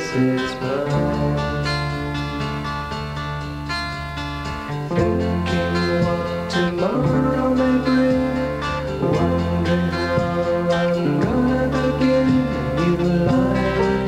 guess it's mine. Thinking what tomorrow may bring, wondering how I'm gonna begin a new life.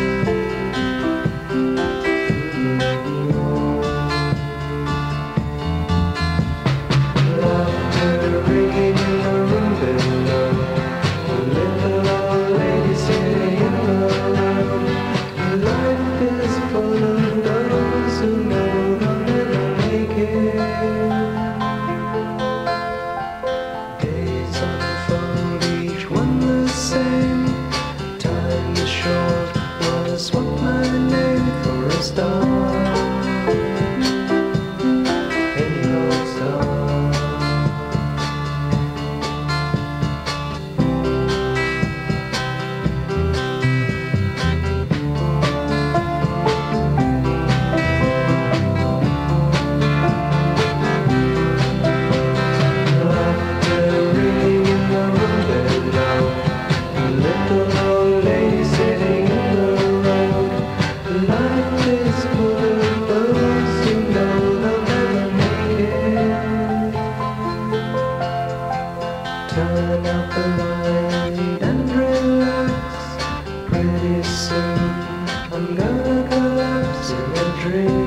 Laughter ringing in the room below, a little old lady sitting in the road. Life is full of those who know they'll never make it. Days unfold, each one the same. Time is short, wanna swap my name for a star. Any old star. Turn out the light and relax. Pretty soon I'm gonna collapse in a dream.